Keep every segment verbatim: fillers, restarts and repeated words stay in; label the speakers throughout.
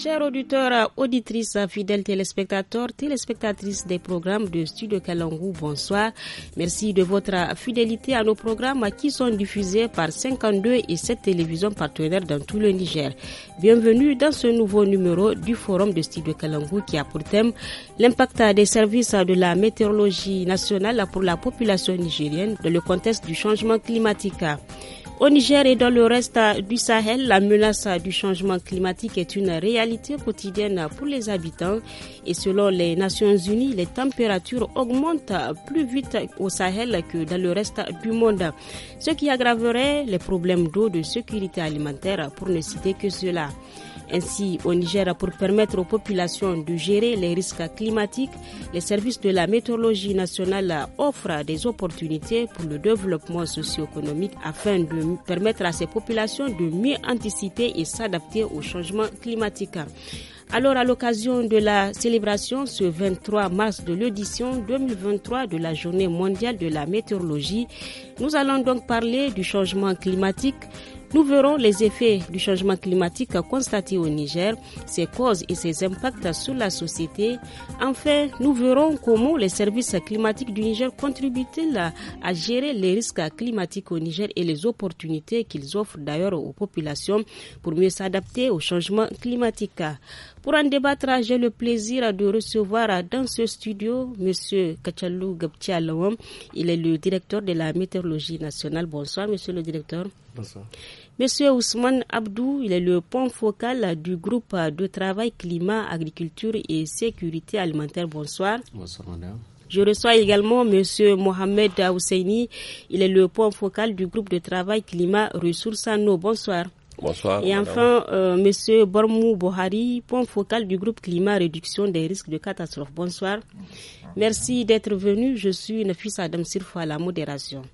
Speaker 1: Chers auditeurs, auditrices, fidèles téléspectateurs, téléspectatrices des programmes de Studio Kalangu, bonsoir. Merci de votre fidélité à nos programmes qui sont diffusés par cinquante-deux et sept télévisions partenaires dans tout le Niger. Bienvenue dans ce nouveau numéro du Forum de Studio Kalangu qui a pour thème l'impact des services de la météorologie nationale pour la population nigérienne dans le contexte du changement climatique. Au Niger et dans le reste du Sahel, la menace du changement climatique est une réalité quotidienne pour les habitants et selon les Nations Unies, les températures augmentent plus vite au Sahel que dans le reste du monde, ce qui aggraverait les problèmes d'eau, de sécurité alimentaire pour ne citer que cela. Ainsi, au Niger, pour permettre aux populations de gérer les risques climatiques, les services de la météorologie nationale offrent des opportunités pour le développement socio-économique afin de permettre à ces populations de mieux anticiper et s'adapter au changement climatique. Alors, à l'occasion de la célébration ce vingt-trois mars de l'édition deux mille vingt-trois de la Journée mondiale de la météorologie, nous allons donc parler du changement climatique. Nous verrons les effets du changement climatique constatés au Niger, ses causes et ses impacts sur la société. Enfin, nous verrons comment les services climatiques du Niger contribuent-ils à, à gérer les risques climatiques au Niger et les opportunités qu'ils offrent d'ailleurs aux populations pour mieux s'adapter au changement climatique. Pour en débattre, j'ai le plaisir de recevoir dans ce studio M. Kachalou Gabtialawam. Il est le directeur de la météorologie nationale. Bonsoir, Monsieur le directeur.
Speaker 2: Bonsoir.
Speaker 1: Monsieur Ousmane Abdou, il est le point focal du groupe de travail climat, agriculture et sécurité alimentaire. Bonsoir.
Speaker 2: Bonsoir, madame.
Speaker 1: Je reçois également Monsieur Mohamed Ousseini. Il est le point focal du groupe de travail climat, ressources en eau. Bonsoir.
Speaker 3: Bonsoir.
Speaker 1: Et enfin, euh, Monsieur Bormou Bohari, point focal du groupe climat, réduction des risques de catastrophe. Bonsoir. Bonsoir. Merci d'être venu. Je suis Nafis Adam Sirfo à la modération.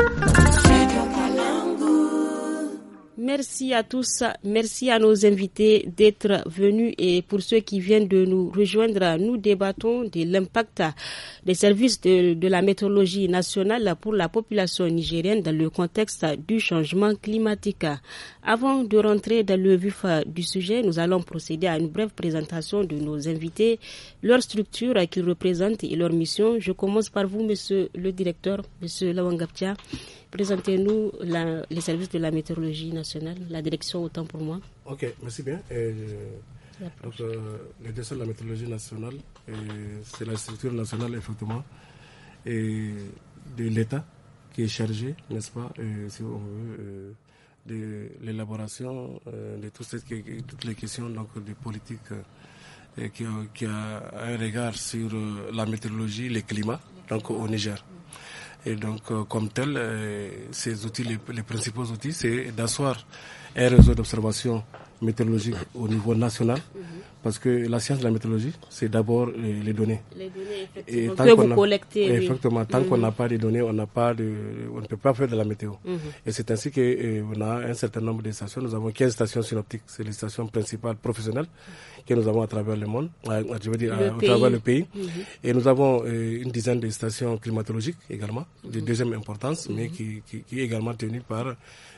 Speaker 1: Merci à tous, merci à nos invités d'être venus et pour ceux qui viennent de nous rejoindre, nous débattons de l'impact des services de, de la météorologie nationale pour la population nigérienne dans le contexte du changement climatique. Avant de rentrer dans le vif du sujet, nous allons procéder à une brève présentation de nos invités, leur structure qu'ils représentent et leur mission. Je commence par vous, monsieur le directeur, monsieur Lawangaptia. Présentez-nous la, les services de la météorologie nationale, la direction autant pour moi.
Speaker 2: Ok, merci bien. Et, donc, euh, la direction de la météorologie nationale, et c'est la structure nationale, effectivement, et de l'État qui est chargée, n'est-ce pas, et, si on veut, euh, de l'élaboration euh, de toutes, ces, toutes les questions donc, de politique euh, qui, qui a un regard sur euh, la météorologie, le climat, donc au Niger. Et donc, euh, comme tel, euh, ces outils, les, les principaux outils, c'est d'asseoir un réseau d'observation météorologique au niveau national, mm-hmm. parce que la science de la météorologie, c'est d'abord euh, les données.
Speaker 1: Les données, effectivement,
Speaker 2: et tant
Speaker 1: que
Speaker 2: qu'on
Speaker 1: vous
Speaker 2: a,
Speaker 1: collectez.
Speaker 2: Effectivement,
Speaker 1: oui.
Speaker 2: tant mm-hmm. qu'on n'a pas de données, on n'a pas de, on ne peut pas faire de la météo. Mm-hmm. Et c'est ainsi qu'on euh, a un certain nombre de stations. Nous avons quinze stations synoptiques, c'est les stations principales professionnelles que nous avons à travers le monde, à, je veux dire, à, à travers le pays. Mm-hmm. Et nous avons euh, une dizaine de stations climatologiques également, mm-hmm. de deuxième importance, mm-hmm. mais qui, qui, qui est également tenues par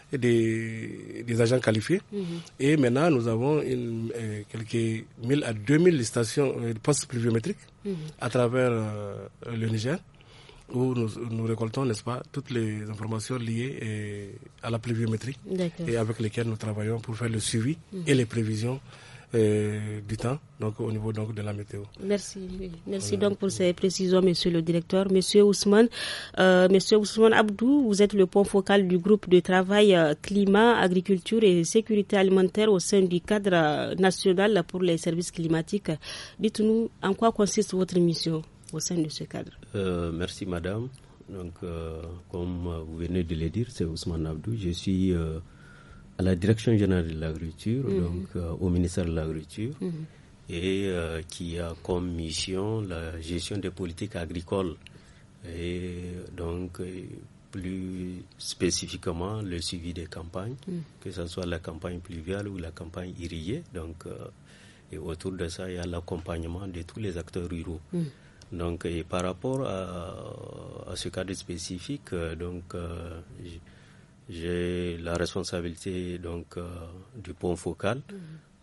Speaker 2: Des, des agents qualifiés. Mm-hmm. Et maintenant, nous avons une, euh, quelques mille à deux mille stations euh, postes pluviométriques mm-hmm. à travers euh, le Niger, où nous, nous récoltons, n'est-ce pas, toutes les informations liées euh, à la pluviométrie. D'accord. Et avec lesquelles nous travaillons pour faire le suivi mm-hmm. et les prévisions Euh, du temps, donc au niveau donc de la météo.
Speaker 1: Merci, merci voilà. donc pour ces précisions, monsieur le directeur. Monsieur Ousmane, euh, monsieur Ousmane Abdou, vous êtes le point focal du groupe de travail euh, climat, agriculture et sécurité alimentaire au sein du cadre national pour les services climatiques. Dites-nous en quoi consiste votre mission au sein de ce cadre.
Speaker 3: Euh, merci madame. Donc, euh, comme vous venez de le dire, c'est Ousmane Abdou. Je suis euh, à la direction générale de l'agriculture, mmh. donc euh, au ministère de l'agriculture, mmh. et euh, qui a comme mission la gestion des politiques agricoles et donc euh, plus spécifiquement le suivi des campagnes, mmh. que ce soit la campagne pluviale ou la campagne irriguée. Donc, euh, et autour de ça, il y a l'accompagnement de tous les acteurs ruraux. Mmh. Donc, et par rapport à, à ce cadre spécifique, euh, donc euh, j'ai la responsabilité donc euh, du point focal. Mmh.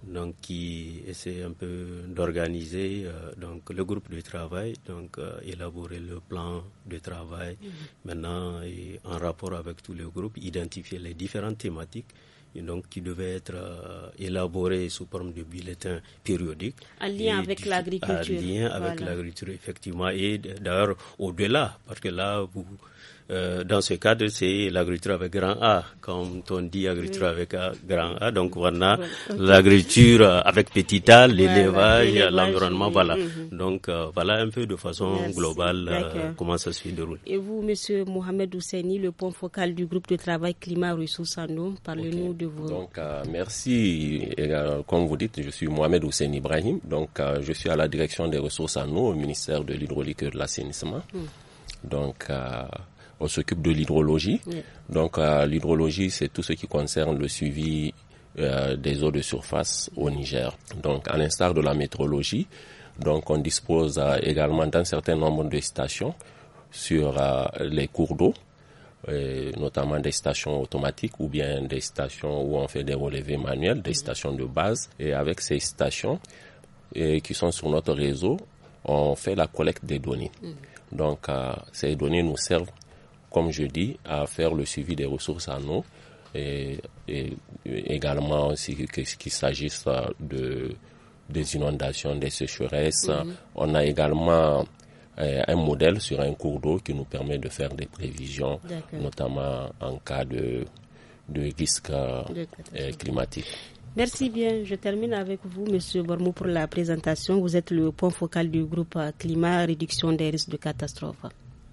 Speaker 3: donc qui essaie un peu d'organiser euh, donc le groupe de travail, donc euh, élaborer le plan de travail. Mmh. Maintenant, et en rapport avec tous les groupes, identifier les différentes thématiques. Et donc, qui devaient être euh, élaborés sous forme de bulletins périodiques.
Speaker 1: En lien avec du, l'agriculture.
Speaker 3: En lien avec voilà. l'agriculture, effectivement. Et d'ailleurs, au-delà, parce que là, vous, euh, dans ce cadre, c'est l'agriculture avec grand A, comme on dit agriculture oui. avec A, grand A. Donc, voilà, voilà. Okay. l'agriculture avec petit A, l'élevage, voilà, l'environnement, oui. voilà. Mm-hmm. Donc, euh, voilà un peu de façon Merci. globale euh, comment ça se déroule.
Speaker 1: Et vous, Monsieur Mohamed Ousseini, le point focal du groupe de travail climat ressources en eau, parlez-nous okay. de vos...
Speaker 4: Donc, euh, merci. Et, euh, comme vous dites, je suis Mohamed Ousseini Ibrahim. Donc, euh, je suis à la direction des ressources en eau au ministère de l'hydraulique et de l'assainissement. Mm. Donc, euh, on s'occupe de l'hydrologie. Oui. Donc, euh, l'hydrologie, c'est tout ce qui concerne le suivi euh, des eaux de surface au Niger. Donc, à l'instar de la météorologie, donc on dispose euh, également d'un certain nombre de stations sur euh, les cours d'eau, euh, notamment des stations automatiques ou bien des stations où on fait des relevés manuels, des stations de base. Et avec ces stations euh, qui sont sur notre réseau, on fait la collecte des données. Mmh. Donc, euh, ces données nous servent, comme je dis, à faire le suivi des ressources en eau et, et, et également si, qu'il s'agisse de, des inondations, des sécheresses. Mm-hmm. On a également euh, un modèle sur un cours d'eau qui nous permet de faire des prévisions, D'accord. notamment en cas de, de risque euh, climatique.
Speaker 1: Merci bien. Je termine avec vous, Monsieur Bormou, pour la présentation. Vous êtes le point focal du groupe Climat, réduction des risques de catastrophe.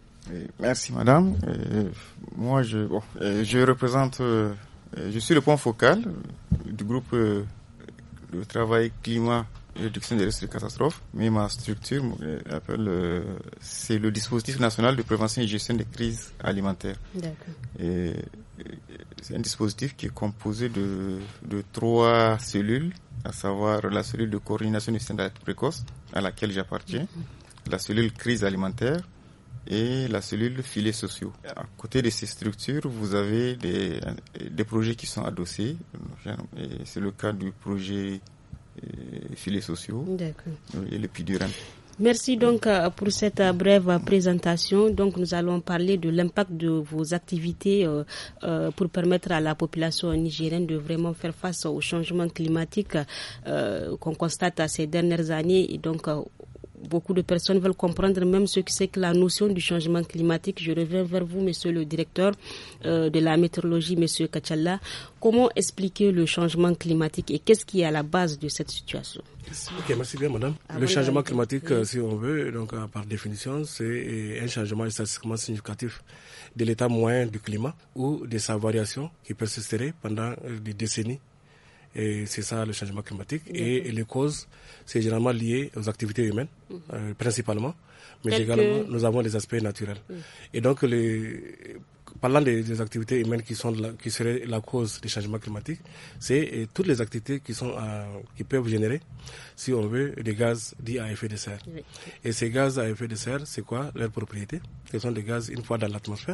Speaker 5: Merci madame. Euh, moi je bon, euh, je représente euh, je suis le point focal du groupe euh, de travail climat et réduction des risques de catastrophe, mais ma structure euh, appelle euh, c'est le dispositif national de prévention et gestion des crises alimentaires. D'accord. Et, c'est un dispositif qui est composé de de trois cellules, à savoir la cellule de coordination du système d'alerte précoce à laquelle j'appartiens, mm-hmm. la cellule crise alimentaire et la cellule filets sociaux. À côté de ces structures, vous avez des, des projets qui sont adossés. Et c'est le cas du projet filets sociaux et le P I D U R A N.
Speaker 1: Merci donc pour cette brève présentation. Donc nous allons parler de l'impact de vos activités euh, euh, pour permettre à la population nigérienne de vraiment faire face au changement climatique euh, qu'on constate ces dernières années. Et donc euh, beaucoup de personnes veulent comprendre même ce que c'est que la notion du changement climatique. Je reviens vers vous, monsieur le directeur euh, de la météorologie, monsieur Kachalla. Comment expliquer le changement climatique et qu'est-ce qui est à la base de cette situation?
Speaker 2: Ok, merci bien, madame. Avant le changement climatique, oui. si on veut, donc par définition, c'est un changement statistiquement significatif de l'état moyen du climat ou de sa variation qui persisterait pendant des décennies. Et c'est ça le changement climatique. Et, et les causes, c'est généralement lié aux activités humaines, mmh. euh, principalement. Mais Tel également, que... nous avons des aspects naturels. Mmh. Et donc, les, parlant des, des activités humaines qui sont la, qui seraient la cause du changement climatique, c'est et, toutes les activités qui sont euh, qui peuvent générer, si on veut, des gaz dits à effet de serre. Mmh. Et ces gaz à effet de serre, c'est quoi leurs propriétés? Ce sont des gaz une fois dans l'atmosphère.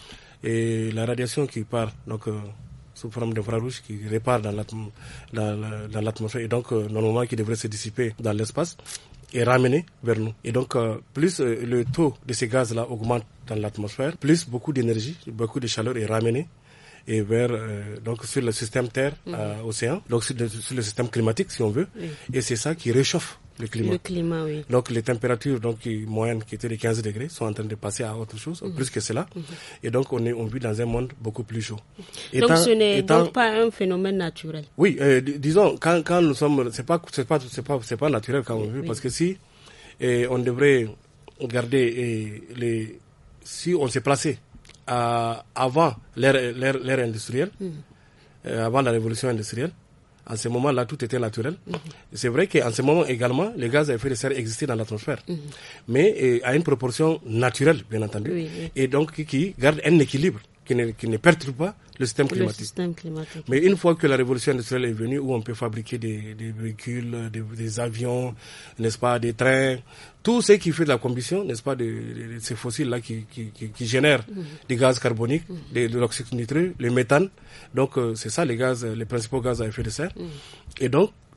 Speaker 2: Et la radiation qui part, donc euh, sous forme d'infrarouge qui répare dans, l'atm- dans, la, dans l'atmosphère et donc euh, normalement qui devrait se dissiper dans l'espace et ramener vers nous. Et donc euh, plus euh, le taux de ces gaz-là augmente dans l'atmosphère, plus beaucoup d'énergie, beaucoup de chaleur est ramenée et vers euh, donc sur le système Terre, mmh. euh, océan, donc sur, de, sur le système climatique si on veut, oui. Et c'est ça qui réchauffe le climat.
Speaker 1: Le climat, oui.
Speaker 2: Donc les températures donc qui, moyennes qui étaient de quinze degrés sont en train de passer à autre chose, mmh. plus que cela. Mmh. Et donc on est on vit dans un monde beaucoup plus chaud.
Speaker 1: Donc étant, ce n'est étant, donc pas un phénomène naturel.
Speaker 2: Oui, euh, disons quand quand nous sommes, c'est pas c'est pas c'est pas c'est pas naturel quand on vit, oui. Parce que si et on devrait regarder et les si on s'est placé à, avant l'ère l'ère l'ère industrielle, mmh. euh, avant la révolution industrielle. En ce moment-là, tout était naturel. Mm-hmm. C'est vrai qu'en ce moment également, les gaz à effet de serre existaient dans l'atmosphère, mm-hmm. mais euh, à une proportion naturelle, bien entendu, oui, oui. Et donc qui, qui garde un équilibre, qui ne, qui ne perturbe pas le système
Speaker 1: le
Speaker 2: climatique.
Speaker 1: Système climatique.
Speaker 2: Mais une fois que la révolution industrielle est venue, où on peut fabriquer des, des véhicules, des, des avions, n'est-ce pas, des trains, tout ce qui fait de la combustion, n'est-ce pas, de, de, de ces fossiles-là qui, qui, qui, qui génèrent mm-hmm. des gaz carboniques, mm-hmm. de, de l'oxyde nitreux, le méthane. Donc, euh, c'est ça les gaz, les principaux gaz à effet de serre. Mm-hmm. Et donc,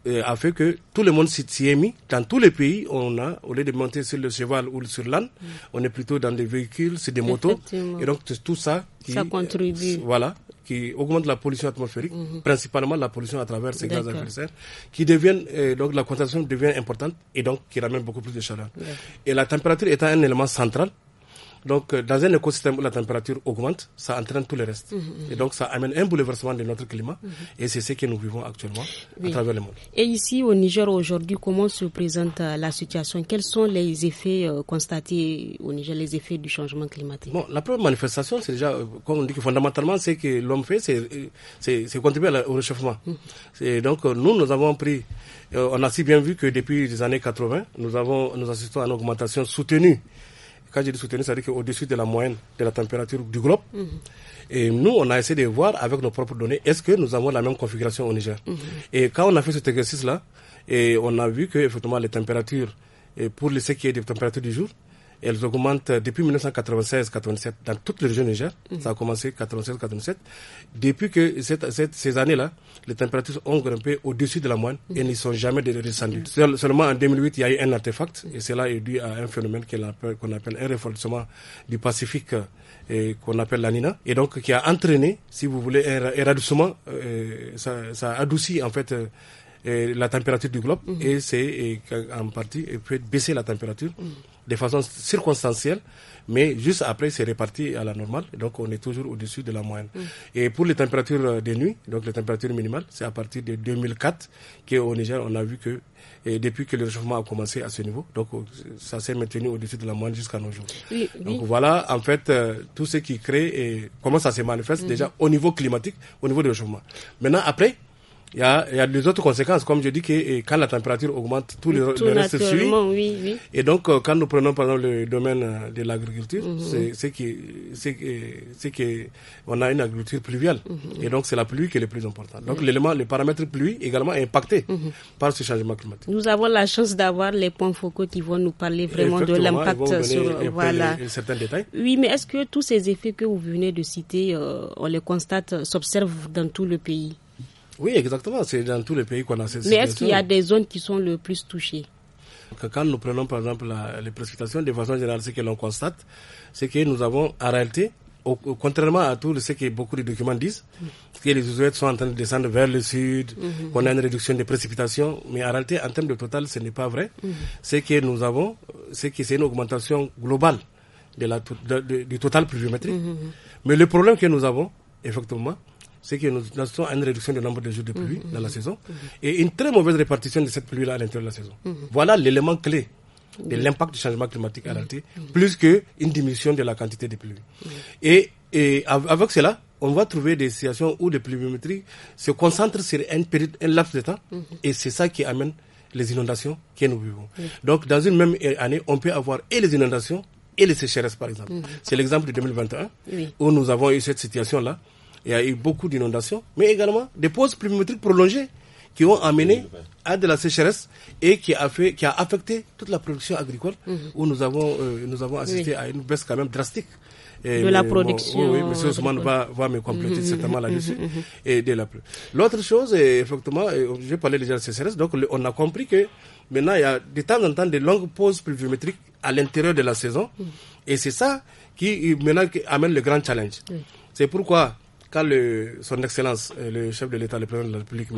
Speaker 2: euh, a fait que tout le monde s'y est mis. Dans tous les pays, on a, au lieu de monter sur le cheval ou sur l'âne, mm. on est plutôt dans des véhicules, c'est des motos. Et donc tout ça qui,
Speaker 1: ça contribue.
Speaker 2: Euh, voilà, qui augmente la pollution atmosphérique, mm-hmm. principalement la pollution à travers ces gaz à effet de serre, qui deviennent, euh, donc la concentration devient importante et donc qui ramène beaucoup plus de chaleur. D'accord. Et la température étant un élément central, donc, dans un écosystème où la température augmente, ça entraîne tout le reste. Mmh. Et donc, ça amène un bouleversement de notre climat. Mmh. Et c'est ce que nous vivons actuellement oui. à travers le monde.
Speaker 1: Et ici, au Niger, aujourd'hui, comment se présente euh, la situation? Quels sont les effets euh, constatés au Niger, les effets du changement climatique? Bon,
Speaker 2: la première manifestation, c'est déjà, euh, comme on dit que fondamentalement, c'est que l'homme fait, c'est, c'est, c'est contribuer la, au réchauffement. Mmh. C'est, donc, euh, nous, nous avons pris, euh, on a si bien vu que depuis les années quatre-vingts, nous avons, nous assistons à une augmentation soutenue. Quand je dis soutenu, ça veut dire qu'au-dessus de la moyenne de la température du globe. Mm-hmm. Et nous, on a essayé de voir avec nos propres données, est-ce que nous avons la même configuration au Niger? Mm-hmm. Et quand on a fait cet exercice-là, et on a vu que effectivement les températures, et pour ce qui est des températures du jour, elles augmentent depuis dix-neuf cent quatre-vingt-seize quatre-vingt-sept dans toutes les régions du Niger. Mm-hmm. Ça a commencé quatre-vingt-seize quatre-vingt-sept. Depuis que cette, cette, ces années-là, les températures ont grimpé au-dessus de la moyenne mm-hmm. et n'y sont jamais redescendues. Mm-hmm. Seulement en deux mille huit, il y a eu un artefact mm-hmm. et cela est dû à un phénomène qu'on appelle, qu'on appelle un refroidissement du Pacifique et qu'on appelle la Nina, et donc qui a entraîné, si vous voulez, un, un radoucissement. Euh, ça, ça adoucit en fait euh, euh, la température du globe mm-hmm. et c'est et, en partie et fait baisser la température. Mm-hmm. de façon circonstancielle, mais juste après, c'est réparti à la normale. Donc, on est toujours au-dessus de la moyenne. Mm. Et pour les températures de nuit, donc les températures minimales, c'est à partir de deux mille quatre qu'au Niger, on a vu que, et depuis que le réchauffement a commencé à ce niveau, donc ça s'est maintenu au-dessus de la moyenne jusqu'à nos jours. Oui, oui. Donc, voilà, en fait, euh, tout ce qui crée et comment ça se manifeste mm. déjà au niveau climatique, au niveau du réchauffement. Maintenant, après, Il y, a, il y a des autres conséquences, comme je dis que quand la température augmente, tout, tout le, le reste suit. Oui, oui. Et donc, euh, quand nous prenons par exemple le domaine de l'agriculture, mm-hmm. c'est, c'est que c'est, c'est que on a une agriculture pluviale, mm-hmm. et donc c'est la pluie qui est le plus important. Donc, mm-hmm. l'élément, le paramètre pluie également est impacté mm-hmm. par ce changement climatique.
Speaker 1: Nous avons la chance d'avoir les points focaux qui vont nous parler vraiment de l'impact sur voilà.
Speaker 2: certains détails.
Speaker 1: Oui, mais est-ce que tous ces effets que vous venez de citer, euh, on les constate, s'observent dans tout le pays?
Speaker 2: Oui, exactement. C'est dans tous les pays qu'on a cette situation.
Speaker 1: Mais est-ce qu'il y a des zones qui sont le plus touchées?
Speaker 2: Quand nous prenons par exemple la, les précipitations, de façon générale, ce que l'on constate, c'est que nous avons en réalité, au, au, contrairement à tout ce que beaucoup de documents disent, mm. que les ouvriers sont en train de descendre vers le sud, mm-hmm. qu'on a une réduction des précipitations, mais en réalité, en termes de total, ce n'est pas vrai. Mm. C'est que nous avons, c'est que c'est une augmentation globale de la, de, de, du total pluviométrique. Mm-hmm. Mais le problème que nous avons, effectivement, c'est que nous assistons à une réduction du nombre de jours de pluie mmh, dans la saison mmh. et une très mauvaise répartition de cette pluie-là à l'intérieur de la saison. Mmh. Voilà l'élément clé de l'impact du changement climatique à la réalité, mmh. plus qu'une diminution de la quantité de pluie. Mmh. Et, et avec cela, on va trouver des situations où les pluviométries se concentrent sur un, période, un laps de temps mmh. et c'est ça qui amène les inondations que nous vivons. Mmh. Donc, dans une même année, on peut avoir et les inondations et les sécheresses, par exemple. Mmh. C'est l'exemple de deux mille vingt et un oui. où nous avons eu cette situation-là. Il y a eu beaucoup d'inondations, mais également des pauses pluviométriques prolongées qui ont amené à de la sécheresse et qui a fait, qui a affecté toute la production agricole, mm-hmm. où nous avons, euh, nous avons assisté oui. à une baisse quand même drastique. Et
Speaker 1: de mais, la production.
Speaker 2: Bon, oui, oui, M. Ousmane va, va me compléter mm-hmm. certainement là-dessus. Mm-hmm. Et de la pluie. L'autre chose, est, effectivement, je vais parler déjà de la sécheresse, donc le, on a compris que maintenant il y a de temps en temps de longues pauses pluviométriques à l'intérieur de la saison, mm-hmm. et c'est ça qui maintenant qui amène le grand challenge. Mm-hmm. C'est pourquoi quand le, son Excellence, le chef de l'État, le président de la République,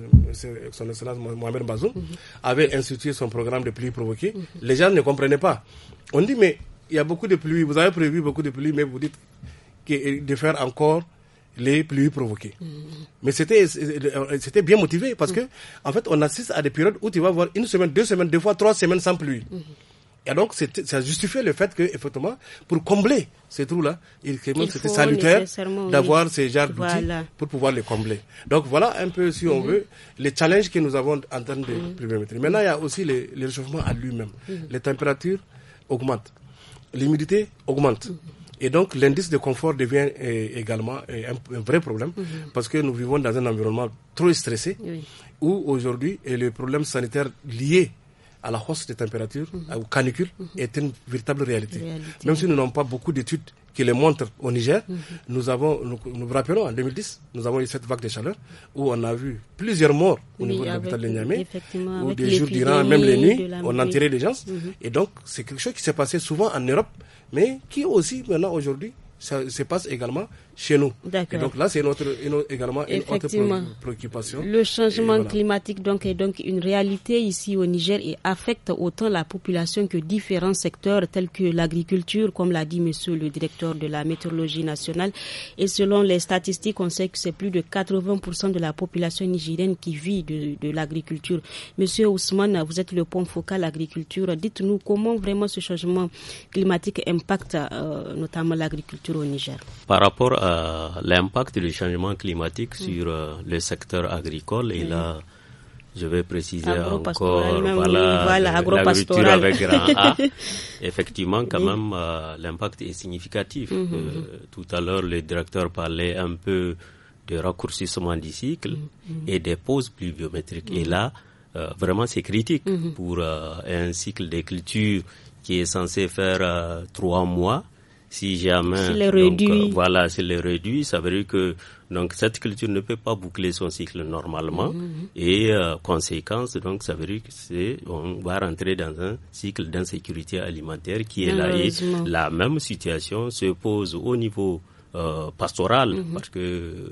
Speaker 2: son Excellence Mohamed Bazoum, mm-hmm. avait institué son programme de pluie provoquée, mm-hmm. les gens ne comprenaient pas. On dit, mais il y a beaucoup de pluie, vous avez prévu beaucoup de pluie, mais vous dites que, de faire encore les pluies provoquées. Mm-hmm. Mais c'était, c'était bien motivé parce mm-hmm. que, en fait, on assiste à des périodes où tu vas voir une semaine, deux semaines, deux fois trois semaines sans pluie. Mm-hmm. Et donc, ça justifiait le fait que, effectivement, pour combler ces trous-là, il, il c'était salutaire d'avoir oui. ces genres d'outils voilà. pour pouvoir les combler. Donc, voilà un peu, si mm-hmm. on veut, les challenges que nous avons en termes de mm-hmm. pluviométrie. Maintenant, il y a aussi les, les réchauffements à lui-même. Mm-hmm. Les températures augmentent. L'humidité augmente. Mm-hmm. Et donc, l'indice de confort devient euh, également euh, un, un vrai problème mm-hmm. parce que nous vivons dans un environnement trop stressé oui. où, aujourd'hui, et les problèmes sanitaires liés à la hausse des températures, mm-hmm. aux canicules, mm-hmm. est une véritable réalité. réalité. Même si nous n'avons pas beaucoup d'études qui les montrent au Niger. Mm-hmm. Nous avons, nous, nous vous rappelons, en deux mille dix, nous avons eu cette vague de chaleur où on a vu plusieurs morts au oui, niveau de l'hôpital de Niamey, où des jours durant, même les nuits, on enterrait des gens. Mm-hmm. Et donc, c'est quelque chose qui s'est passé souvent en Europe, mais qui aussi, maintenant, aujourd'hui, ça se passe également chez nous.
Speaker 1: D'accord.
Speaker 2: Et donc là, c'est notre, une, également une autre préoccupation.
Speaker 1: Le changement voilà. climatique donc, est donc une réalité ici au Niger et affecte autant la population que différents secteurs tels que l'agriculture, comme l'a dit monsieur le directeur de la météorologie nationale. Et selon les statistiques, on sait que c'est plus de quatre-vingts pour cent de la population nigérienne qui vit de, de l'agriculture. Monsieur Ousmane, vous êtes le point focal agriculture. Dites-nous comment vraiment ce changement climatique impacte euh, notamment l'agriculture au Niger.
Speaker 3: Par rapport à Euh, l'impact du changement climatique mmh. sur euh, le secteur agricole et mmh. là je vais préciser encore voilà,
Speaker 1: voilà
Speaker 3: l'agriculture avec grand A. Effectivement quand mmh. même euh, l'impact est significatif. Mmh. Euh, tout à l'heure le directeur parlait un peu de raccourcissement du cycle mmh. et des pauses pluviométriques mmh. et là euh, vraiment c'est critique mmh. pour euh, un cycle de culture qui est censé faire euh, trois mois. Si jamais, donc, euh, voilà, c'est le réduit, ça veut dire que donc cette culture ne peut pas boucler son cycle normalement mmh. et euh, conséquence, donc ça veut dire que c'est on va rentrer dans un cycle d'insécurité alimentaire qui est là et la même situation se pose au niveau euh, pastoral mmh. parce que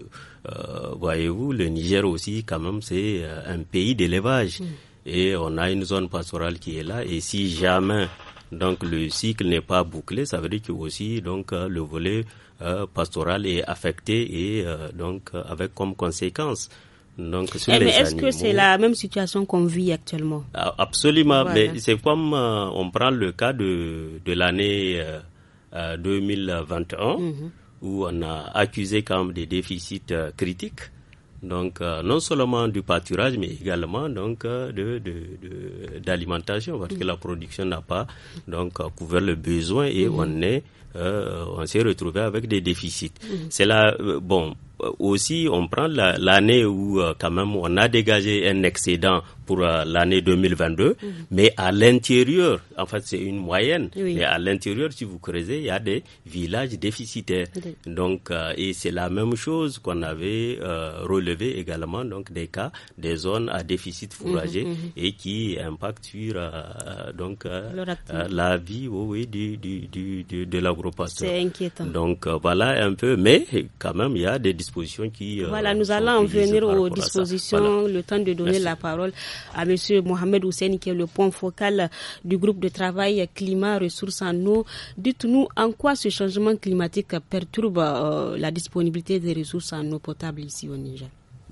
Speaker 3: euh, voyez-vous le Niger aussi quand même c'est euh, un pays d'élevage mmh. et on a une zone pastorale qui est là et si jamais donc le cycle n'est pas bouclé, ça veut dire que aussi donc euh, le volet euh, pastoral est affecté et euh, donc euh, avec comme conséquence donc sur
Speaker 1: eh
Speaker 3: les
Speaker 1: mais est-ce
Speaker 3: animaux.
Speaker 1: que c'est la même situation qu'on vit actuellement?
Speaker 3: Ah, absolument, voilà. Mais c'est comme euh, on prend le cas de de l'année euh, euh, deux mille vingt et un mm-hmm. où on a accusé quand même des déficits euh, critiques. Donc euh, non seulement du pâturage mais également donc euh, de, de, de d'alimentation parce mmh. que la production n'a pas donc euh, couvert le besoin et mmh. on est euh, on s'est retrouvé avec des déficits. Mmh. C'est là euh, bon aussi on prend la, l'année où euh, quand même on a dégagé un excédent pour euh, l'année deux mille vingt-deux, mmh. mais à l'intérieur, en fait c'est une moyenne, oui. mais à l'intérieur si vous creusez, il y a des villages déficitaires. Oui. Donc euh, et c'est la même chose qu'on avait euh, relevé également, donc des cas, des zones à déficit fourrager mmh, mmh. et qui impactent sur euh, donc euh, euh, la vie oui, oui, du, du, du, du, de l'agropasteur.
Speaker 1: C'est inquiétant.
Speaker 3: Donc euh, voilà un peu, mais quand même il y a des dispositions qui... Euh,
Speaker 1: voilà, nous allons en venir aux dispositions, voilà. Le temps de donner Merci. La parole à monsieur Mohamed Hussein qui est le point focal du groupe de travail climat, ressources en eau. Dites-nous en quoi ce changement climatique perturbe euh, la disponibilité des ressources en eau potable ici au Niger.